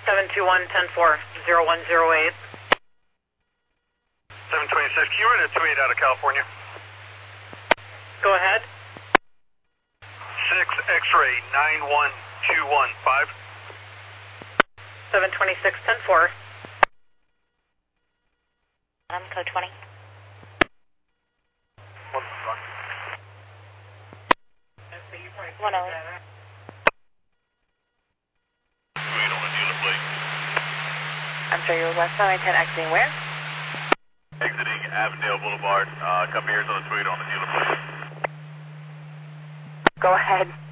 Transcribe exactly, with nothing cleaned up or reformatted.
seven two one, one oh four, zero one zero eight. seven twenty-six, can you run a two eight out of California? Go ahead. six X-ray nine one two one five. seven twenty-six, one oh four. I'm code twenty. one oh eight. Wait on the dealer plate. I'm sorry, you're westbound I ten exiting where? Exiting Avondale Boulevard. Uh, a couple years on the tweet on the dealer plate. Go ahead.